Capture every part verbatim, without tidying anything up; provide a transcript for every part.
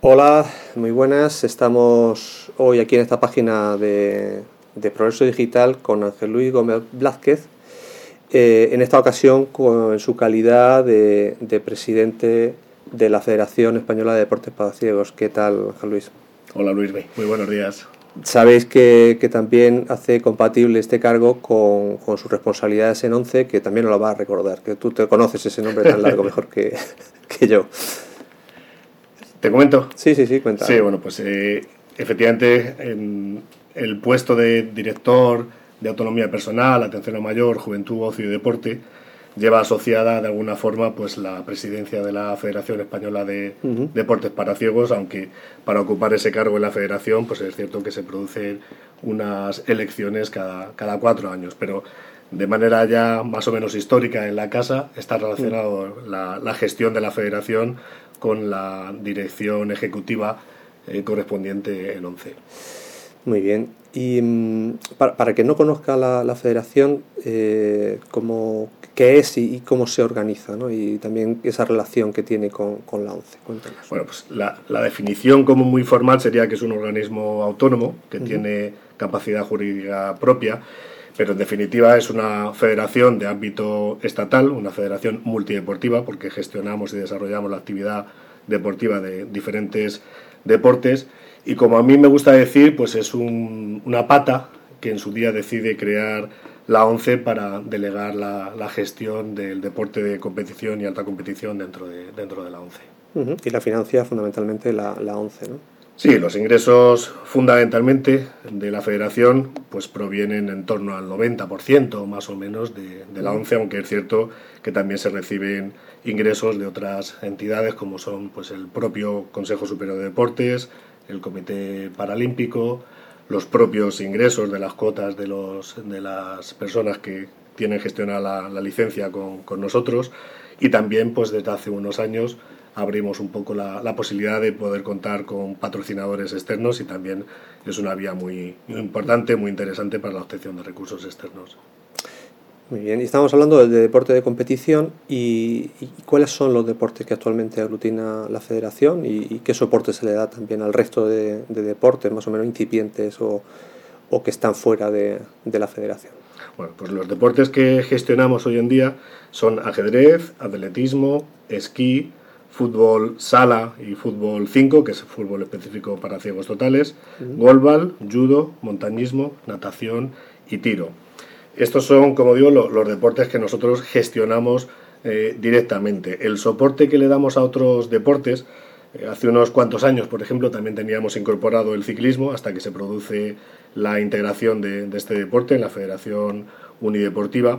Hola, muy buenas. Estamos hoy aquí en esta página de, de Progreso Digital con Ángel Luis Gómez Blázquez, eh, en esta ocasión con, en su calidad de, de presidente de la Federación Española de Deportes para Ciegos. ¿Qué tal, Ángel Luis? Hola Luis, muy buenos días. Sabéis que, que también hace compatible este cargo con, con sus responsabilidades en ONCE, que también nos lo va a recordar, que tú te conoces ese nombre tan largo mejor que, que yo. ¿Te comento? Sí, sí, sí, cuenta. Sí, bueno, pues eh, efectivamente en el puesto de director de autonomía personal, atención al mayor, juventud, ocio y deporte lleva asociada de alguna forma pues la presidencia de la Federación Española de uh-huh. Deportes para Ciegos, aunque para ocupar ese cargo en la federación pues es cierto que se producen unas elecciones cada, cada cuatro años, pero de manera ya más o menos histórica en la casa está relacionado uh-huh. la, la gestión de la federación con la dirección ejecutiva eh, correspondiente en ONCE. Muy bien. Y um, para, para que no conozca la, la federación, eh, cómo, qué es y, y cómo se organiza, ¿no? Y también esa relación que tiene con, con la ONCE. Cuéntanos. Bueno, pues la, la definición como muy formal sería que es un organismo autónomo que uh-huh. tiene capacidad jurídica propia, pero en definitiva es una federación de ámbito estatal, una federación multideportiva, porque gestionamos y desarrollamos la actividad deportiva de diferentes deportes, y como a mí me gusta decir, pues es un, una pata que en su día decide crear la ONCE para delegar la, la gestión del deporte de competición y alta competición dentro de, dentro de la ONCE. Uh-huh. Y la financia fundamentalmente la, la ONCE, ¿no? Sí, los ingresos fundamentalmente de la federación pues provienen en torno al noventa por ciento más o menos de, de la ONCE, aunque es cierto que también se reciben ingresos de otras entidades como son pues el propio Consejo Superior de Deportes, el Comité Paralímpico, los propios ingresos de las cuotas de, los, de las personas que tienen gestionada la, la licencia con, con nosotros, y también pues desde hace unos años abrimos un poco la, la posibilidad de poder contar con patrocinadores externos, y también es una vía muy, muy importante, muy interesante para la obtención de recursos externos. Muy bien, y estamos hablando de deporte de competición, y, y ¿cuáles son los deportes que actualmente aglutina la federación y, y qué soporte se le da también al resto de, de deportes más o menos incipientes o, o que están fuera de, de la federación? Bueno, pues los deportes que gestionamos hoy en día son ajedrez, atletismo, esquí, fútbol sala y fútbol cinco, que es fútbol específico para ciegos totales, uh-huh. golbal, judo, montañismo, natación y tiro. Estos son, como digo, lo, los deportes que nosotros gestionamos eh, directamente. El soporte que le damos a otros deportes, eh, hace unos cuantos años, por ejemplo, también teníamos incorporado el ciclismo hasta que se produce la integración de, de este deporte en la Federación Unideportiva,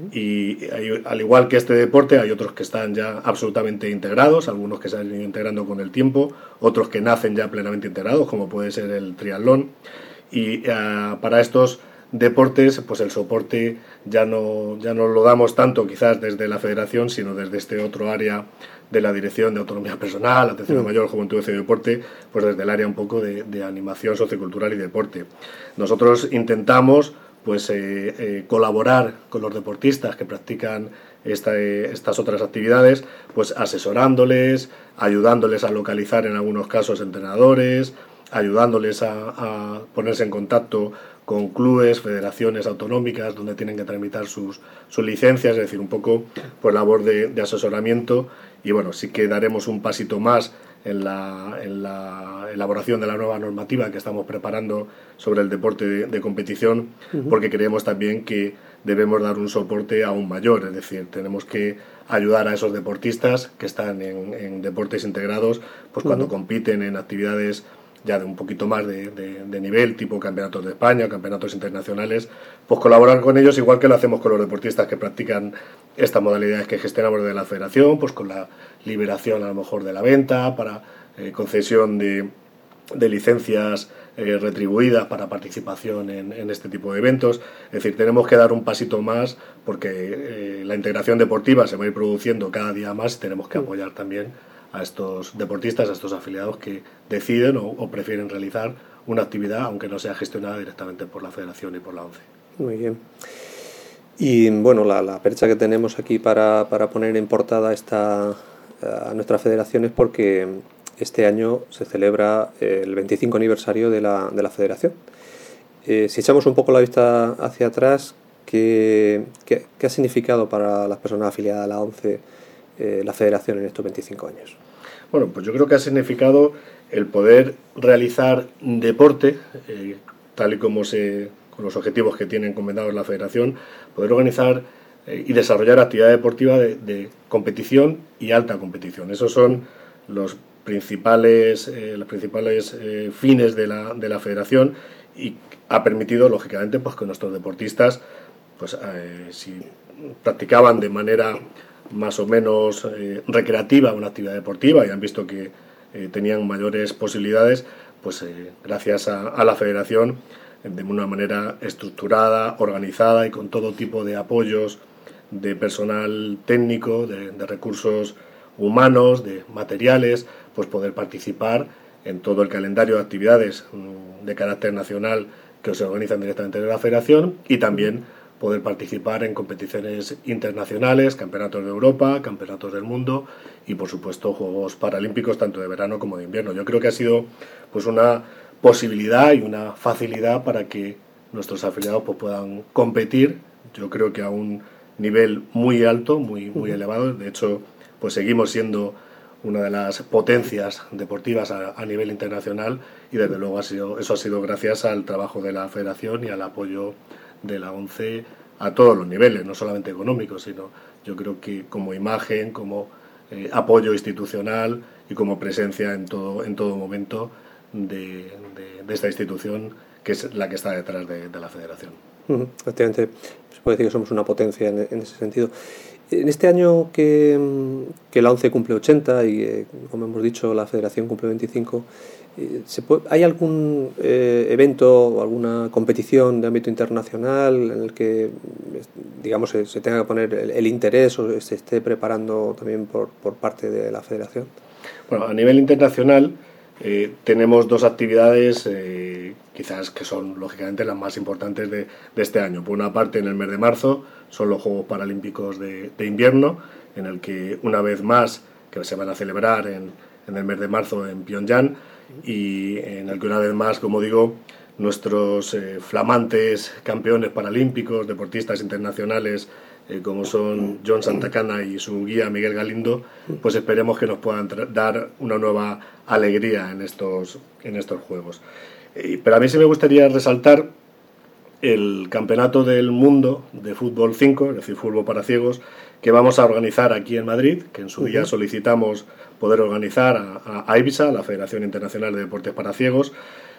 y hay, al igual que este deporte hay otros que están ya absolutamente integrados, algunos que se han ido integrando con el tiempo, otros que nacen ya plenamente integrados, como puede ser el triatlón, y uh, para estos deportes pues el soporte ya no, ya no lo damos tanto quizás desde la federación, sino desde este otro área de la Dirección de Autonomía Personal, Atención al Mayor, Juventud, Ocio y Deporte, pues desde el área un poco de, de animación sociocultural y deporte. Nosotros intentamos pues eh, eh, colaborar con los deportistas que practican esta, eh, estas otras actividades, pues asesorándoles, ayudándoles a localizar en algunos casos entrenadores, ayudándoles a, a ponerse en contacto con clubes, federaciones autonómicas donde tienen que tramitar sus, sus licencias, es decir, un poco pues labor de, de asesoramiento. Y bueno, sí que daremos un pasito más en la, en la elaboración de la nueva normativa que estamos preparando sobre el deporte de, de competición, uh-huh. porque creemos también que debemos dar un soporte aún mayor, es decir, tenemos que ayudar a esos deportistas que están en, en deportes integrados, pues uh-huh. cuando compiten en actividades ya de un poquito más de, de, de nivel, tipo campeonatos de España, campeonatos internacionales, pues colaborar con ellos igual que lo hacemos con los deportistas que practican estas modalidades que gestionamos de la federación, pues con la liberación a lo mejor de la venta, para eh, concesión de, de licencias eh, retribuidas para participación en, en este tipo de eventos. Es decir, tenemos que dar un pasito más porque eh, la integración deportiva se va a ir produciendo cada día más, y tenemos que apoyar también a estos deportistas, a estos afiliados que deciden o, o prefieren realizar una actividad aunque no sea gestionada directamente por la federación y por la ONCE. Muy bien. Y bueno, la, la percha que tenemos aquí para, para poner en portada esta, a nuestra federación es porque este año se celebra el veinticinco aniversario de la, de la Federación. Eh, si echamos un poco la vista hacia atrás, ¿qué, qué, qué ha significado para las personas afiliadas a la ONCE eh, la Federación en estos veinticinco años? Bueno, pues yo creo que ha significado el poder realizar deporte, eh, tal y como se, con los objetivos que tiene encomendados la Federación, poder organizar eh, y desarrollar actividad deportiva de, de competición y alta competición. Esos son los principales, eh, los principales eh, fines de la, de la Federación, y ha permitido, lógicamente, pues que nuestros deportistas, pues eh, si practicaban de manera más o menos eh, recreativa una actividad deportiva y han visto que eh, tenían mayores posibilidades, pues eh, gracias a, a la Federación, de una manera estructurada, organizada y con todo tipo de apoyos de personal técnico, de, de recursos humanos, de materiales, pues poder participar en todo el calendario de actividades de carácter nacional que se organizan directamente de la Federación, y también poder participar en competiciones internacionales, campeonatos de Europa, campeonatos del mundo y, por supuesto, Juegos Paralímpicos tanto de verano como de invierno. Yo creo que ha sido pues una posibilidad y una facilidad para que nuestros afiliados pues, puedan competir, yo creo que a un nivel muy alto, muy, muy elevado. De hecho, pues seguimos siendo una de las potencias deportivas a, a nivel internacional, y desde luego ha sido, eso ha sido gracias al trabajo de la Federación y al apoyo de la ONCE a todos los niveles, no solamente económicos, sino yo creo que como imagen, como eh, apoyo institucional y como presencia en todo, en todo momento de, de, de esta institución que es la que está detrás de, de la Federación. Uh-huh. Efectivamente, se puede decir que somos una potencia en, en ese sentido. En este año que, que la ONCE cumple ochenta y, eh, como hemos dicho, la Federación cumple veinticinco, eh, ¿se puede, ¿hay algún eh, evento o alguna competición de ámbito internacional en el que, digamos, se, se tenga que poner el, el interés o se esté preparando también por, por parte de la Federación? Bueno, a nivel internacional eh, tenemos dos actividades eh, quizás que son lógicamente las más importantes de, de este año. Por una parte, en el mes de marzo son los Juegos Paralímpicos de, de invierno, en el que una vez más, que se van a celebrar en, en el mes de marzo en Pyongyang, y en el que una vez más, como digo, nuestros eh, flamantes campeones paralímpicos, deportistas internacionales eh, como son John Santacana y su guía Miguel Galindo, pues esperemos que nos puedan dar una nueva alegría en estos, en estos Juegos. Eh, pero a mí sí me gustaría resaltar el Campeonato del Mundo de Fútbol cinco, es decir, fútbol para ciegos, que vamos a organizar aquí en Madrid, que en su día solicitamos poder organizar a, a AIBSA, la Federación Internacional de Deportes para Ciegos.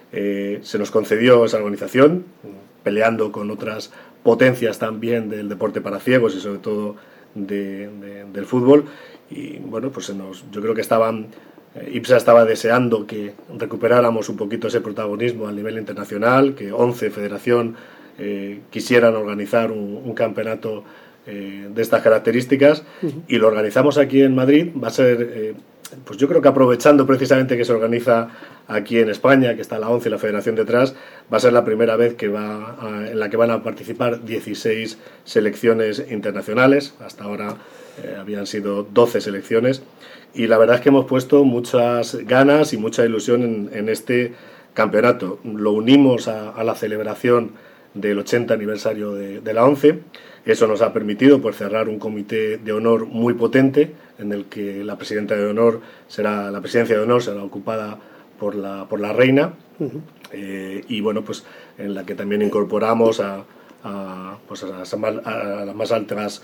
Eh, se nos concedió esa organización, peleando con otras potencias también del deporte para ciegos y sobre todo de, de, del fútbol, y bueno, pues se nos, yo creo que estaban eh, IPSA estaba deseando que recuperáramos un poquito ese protagonismo a nivel internacional, que once Federación eh, quisieran organizar un, un campeonato eh, de estas características, uh-huh. y lo organizamos aquí en Madrid. Va a ser, eh, pues yo creo que aprovechando precisamente que se organiza aquí en España, que está la ONCE y la Federación detrás, va a ser la primera vez que va a, en la que van a participar dieciséis selecciones internacionales. Hasta ahora eh, habían sido doce selecciones, y la verdad es que hemos puesto muchas ganas y mucha ilusión en, en este campeonato. Lo unimos a, a la celebración del ochenta aniversario de, de la ONCE. Eso nos ha permitido pues, cerrar un comité de honor muy potente, en el que la presidenta de honor será, la presidencia de honor será ocupada por la, por la reina, uh-huh. eh, y bueno, pues en la que también incorporamos a, a, pues a, las, a las más altas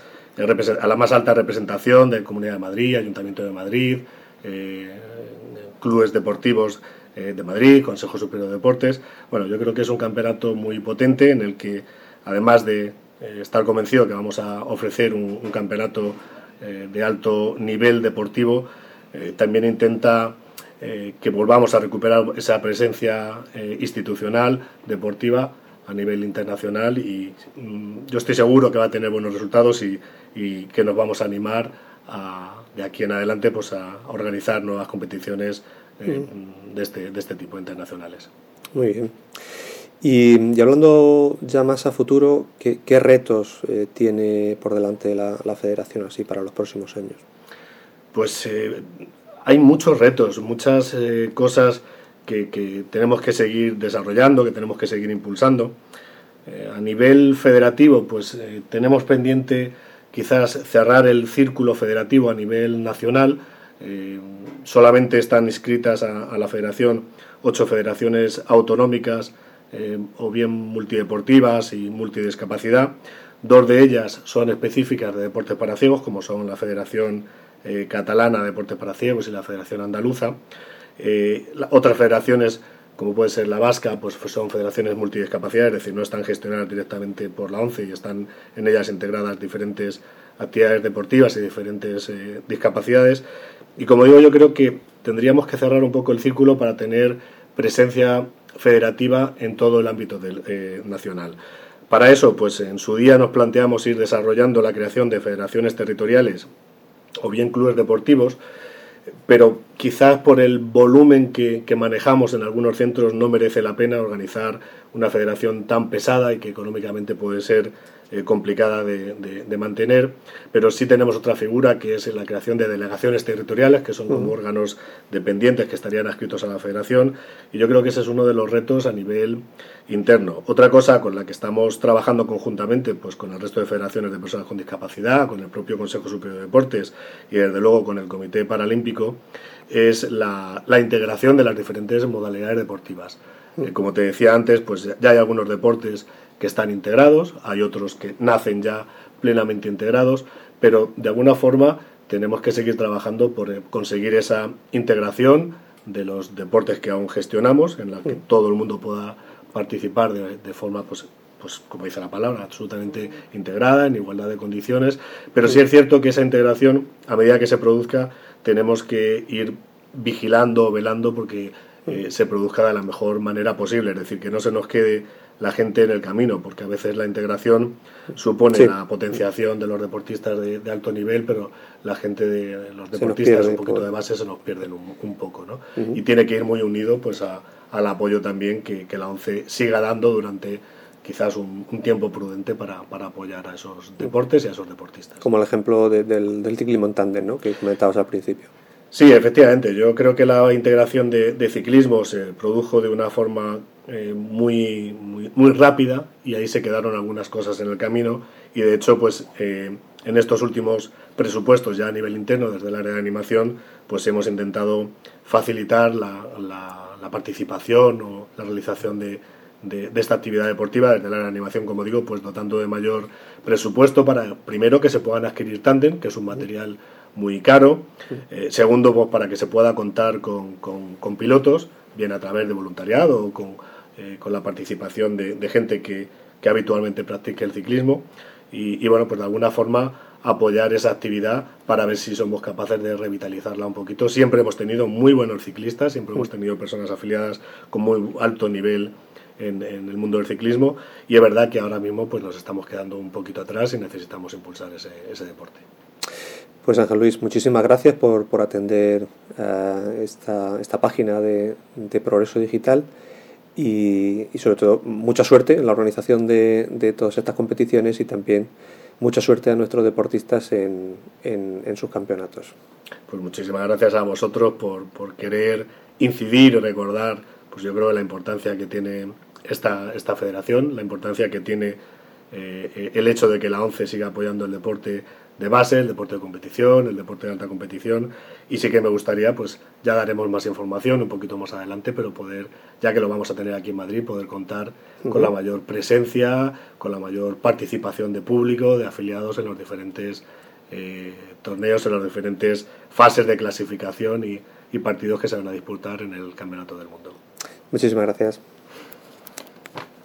a la más alta representación de Comunidad de Madrid, Ayuntamiento de Madrid, eh, clubes deportivos eh, de Madrid, Consejo Superior de Deportes. Bueno, yo creo que es un campeonato muy potente, en el que, además de eh, estar convencido que vamos a ofrecer un, un campeonato eh, de alto nivel deportivo, eh, también intenta eh, que volvamos a recuperar esa presencia eh, institucional, deportiva, a nivel internacional, y mm, yo estoy seguro que va a tener buenos resultados, y, y que nos vamos a animar a, de aquí en adelante pues a organizar nuevas competiciones eh, mm. de, este, de este tipo internacionales. Muy bien. Y, y hablando ya más a futuro, ¿qué, qué retos eh, tiene por delante la, la Federación así para los próximos años? Pues eh, hay muchos retos, muchas eh, cosas que, que tenemos que seguir desarrollando, que tenemos que seguir impulsando. Eh, a nivel federativo, pues eh, tenemos pendiente quizás cerrar el círculo federativo a nivel nacional. Eh, solamente están inscritas a, a la federación ocho federaciones autonómicas, eh, o bien multideportivas y multidiscapacidad. Dos de ellas son específicas de deportes para ciegos, como son la Federación eh, Catalana de Deportes para Ciegos y la Federación Andaluza. Eh, la, otras federaciones, como puede ser la vasca, pues son federaciones multidiscapacidad, es decir, no están gestionadas directamente por la ONCE y están en ellas integradas diferentes actividades deportivas y diferentes eh, discapacidades. Y como digo, yo creo que tendríamos que cerrar un poco el círculo para tener presencia federativa en todo el ámbito del, eh, nacional. Para eso, pues en su día nos planteamos ir desarrollando la creación de federaciones territoriales o bien clubes deportivos, pero quizás por el volumen que, que manejamos en algunos centros no merece la pena organizar una federación tan pesada y que económicamente puede ser eh, complicada de, de, de mantener, pero sí tenemos otra figura que es la creación de delegaciones territoriales, que son como uh-huh. órganos dependientes que estarían adscritos a la federación, y yo creo que ese es uno de los retos a nivel interno. Otra cosa con la que estamos trabajando conjuntamente, pues con el resto de federaciones de personas con discapacidad, con el propio Consejo Superior de Deportes y desde luego con el Comité Paralímpico, es la, la integración de las diferentes modalidades deportivas. Eh, como te decía antes, pues ya hay algunos deportes que están integrados, hay otros que nacen ya plenamente integrados, pero de alguna forma tenemos que seguir trabajando por conseguir esa integración de los deportes que aún gestionamos, en la que todo el mundo pueda participar de, de forma, pues, pues como dice la palabra, absolutamente integrada, en igualdad de condiciones, pero sí es cierto que esa integración, a medida que se produzca, tenemos que ir vigilando, velando, porque eh, se produzca de la mejor manera posible, es decir, que no se nos quede la gente en el camino, porque a veces la integración supone sí. la potenciación de los deportistas de, de alto nivel, pero la gente de los deportistas pierde, un poquito por... de base se nos pierden un, un poco, ¿no? Uh-huh. Y tiene que ir muy unido pues a, al apoyo también que, que la ONCE siga dando durante quizás un, un tiempo prudente para, para apoyar a esos deportes y a esos deportistas. Como el ejemplo de, del, del ciclismo en tándem, ¿no?, que comentabas al principio. Sí, efectivamente. Yo creo que la integración de, de ciclismo se produjo de una forma eh, muy, muy, muy rápida y ahí se quedaron algunas cosas en el camino y de hecho pues eh, en estos últimos presupuestos ya a nivel interno desde el área de animación pues hemos intentado facilitar la, la, la participación o la realización de, de, de esta actividad deportiva desde el área de animación, como digo, pues dotando de mayor presupuesto para primero que se puedan adquirir tándem, que es un material muy caro, eh, segundo pues para que se pueda contar con, con, con pilotos, bien a través de voluntariado o con, eh, con la participación de, de gente que, que habitualmente practique el ciclismo y, y bueno, pues de alguna forma apoyar esa actividad para ver si somos capaces de revitalizarla un poquito. Siempre hemos tenido muy buenos ciclistas, siempre hemos tenido personas afiliadas con muy alto nivel en, en el mundo del ciclismo y es verdad que ahora mismo pues nos estamos quedando un poquito atrás y necesitamos impulsar ese, ese deporte. Pues Ángel Luis, muchísimas gracias por, por atender uh, esta, esta página de, de Progreso Digital y, y sobre todo mucha suerte en la organización de, de todas estas competiciones y también mucha suerte a nuestros deportistas en, en, en sus campeonatos. Pues muchísimas gracias a vosotros por, por querer incidir y recordar, pues yo creo la importancia que tiene esta, esta federación, la importancia que tiene eh, el hecho de que la ONCE siga apoyando el deporte de base, el deporte de competición, el deporte de alta competición y sí que me gustaría, pues ya daremos más información un poquito más adelante, pero poder, ya que lo vamos a tener aquí en Madrid, poder contar uh-huh. con la mayor presencia, con la mayor participación de público, de afiliados en los diferentes eh, torneos, en las diferentes fases de clasificación y, y partidos que se van a disputar en el Campeonato del Mundo. Muchísimas gracias.